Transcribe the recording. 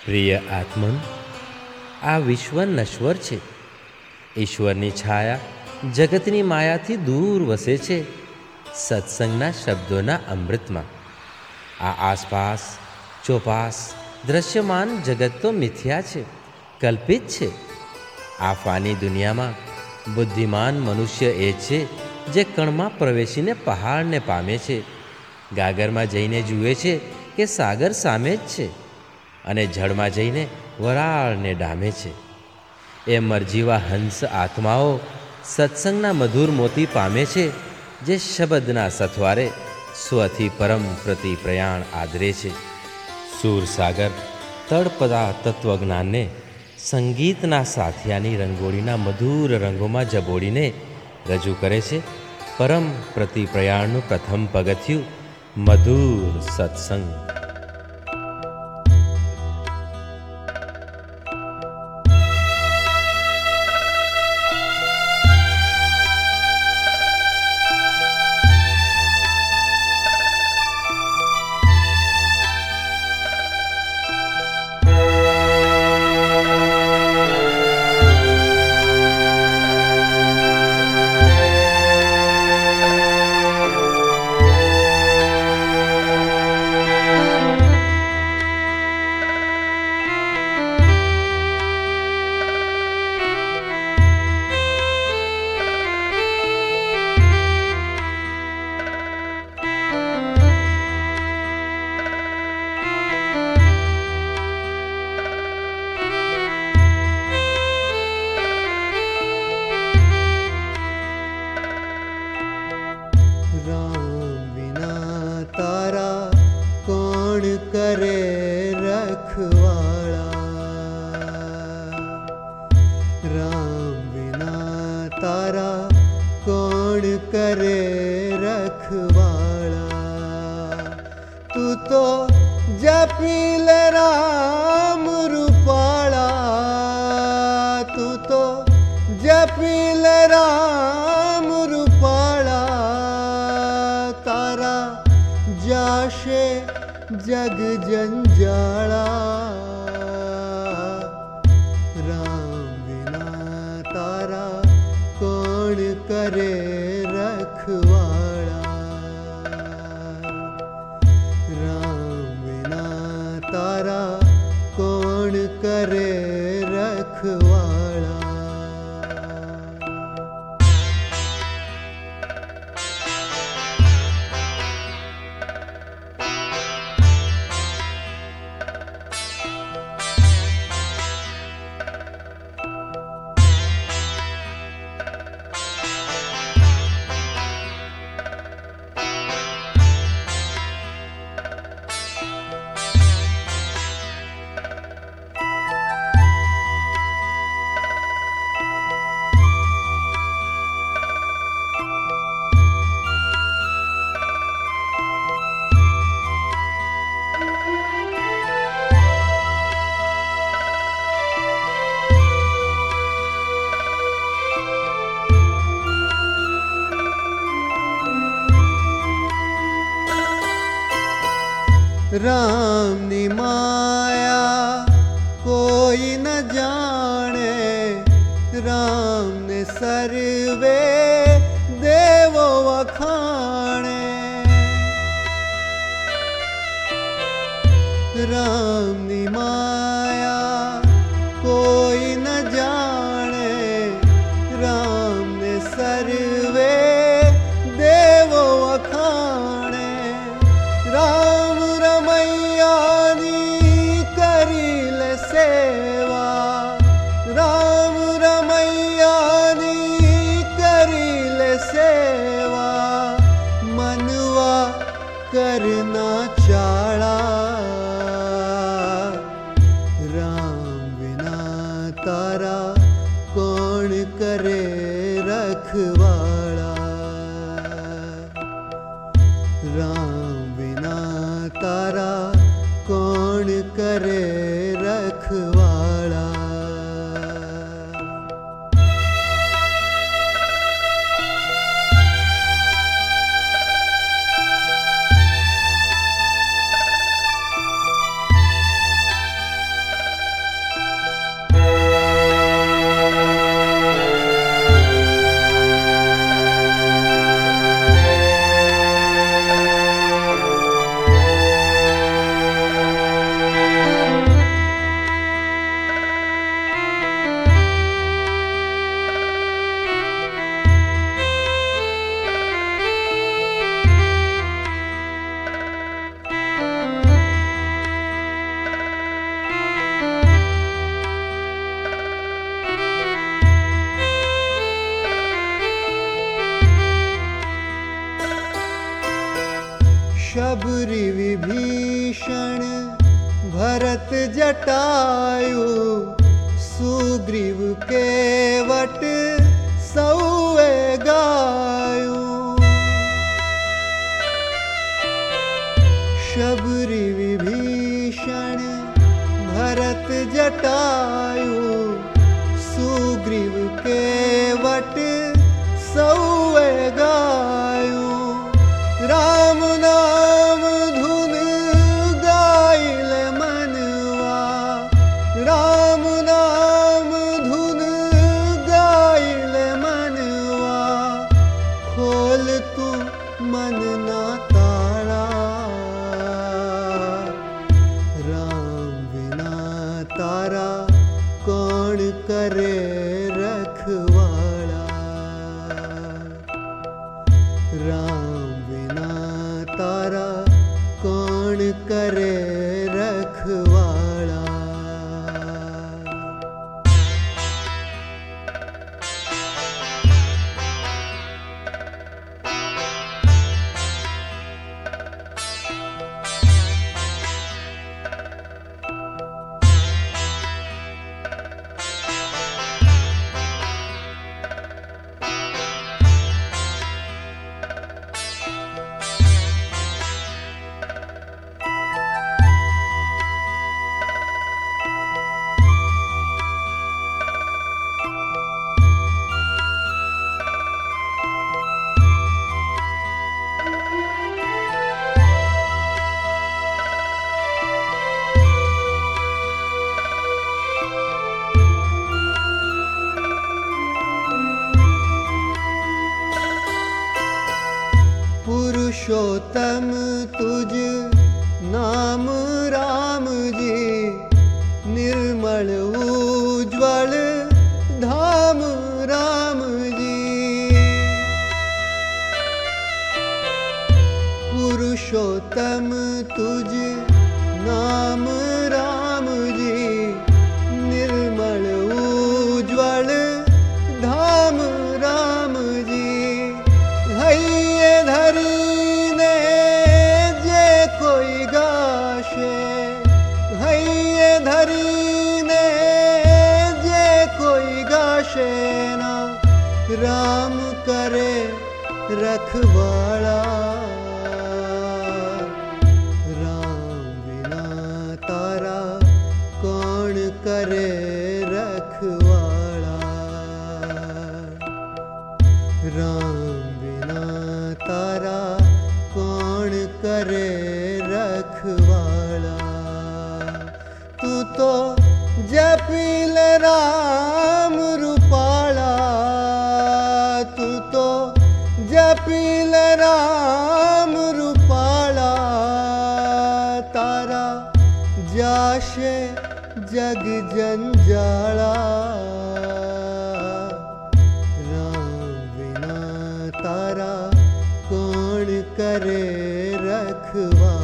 પ્રિય આત્મન, આ વિશ્વ નશ્વર છે. ઈશ્વરની છાયા જગતની માયાથી દૂર વસે છે સત્સંગના શબ્દોના અમૃતમાં. આ આસપાસ ચોપાસ દ્રશ્યમાન જગત તો મિથ્યા છે, કલ્પિત છે. આ ફાની દુનિયામાં બુદ્ધિમાન મનુષ્ય એ છે જે કણમાં પ્રવેશીને પહાડને પામે છે, ગાગરમાં જઈને જુએ છે કે સાગર સામે જ છે, અને જળમાં જઈને વરાળને ડામે છે. એ મરજીવા હંસ આત્માઓ સત્સંગના મધુર મોતી પામે છે, જે શબ્દના સથવારે સ્વથી પરમ પ્રતિ પ્રયાણ આદરે છે. સૂરસાગર તળપદા તત્વજ્ઞાનને સંગીતના સાથિયાની રંગોળીના મધુર રંગોમાં જબોડીને રજૂ કરે છે પરમ પ્રતિ પ્રયાણનું પ્રથમ પગથિયું મધુર સત્સંગ. करे रखवाड़ा, राम बिना तारा कौन करे रखवाड़ा. तू तो जपील राम रूपाड़ा, तू तो जपील राम रूपाड़ा. तारा जाशे जग जंजाला, राम बिना तारा कौन करे रखवाड़ा. राम बिना तारा कौन करे रखवाड़ा. राम नी माया कोई न जाने, राम ने सर्वे देवो वखाणे. राम नी माया कोई न जाने, राम ने सर्वे देवो वखाणे. राम सेवा, राम रमैयानी करील सेवा. मनवा करना चाड़ा, राम बिना तारा कौन करे रखवाड़ा. राम बिना तारा कौन करे रखवाड़ा. विभीषण भरत जटायु सुग्रीव केवट सौए गायु। शबरी विभीषण भरत जटायु सुग्रीव केवट सौए गायु। राम नाम धुन गाइल मनवा, राम नाम धुन गाइल मनवा। खोल तू मन ना ताड़ा, राम बिना तारा कौन करे रखवाड़ा। राम बिना तारा कौन करे रखवाड़ा। पुरुषोत्तम तुझ नाम राम जी, निर्मल उज्ज्वल धाम राम जी। पुरुषोत्तम तुझ नाम राम जी, निर्मल उज्ज्वल धाम राम जी। हैये धरी ने जे कोई गाशे, हैये धरी ने जे कोई गाशे ना। राम करे रखवाड़ा, राम बिना तारा कौन करे रखवाड़ा। राम बिना तारा कौन करे रखवाड़ा। तू तो जपिल राम रूपाला, तू तो जपिल राम रूपाला। तारा जाशे जग जंजाला, तारा कौन करे रखवा।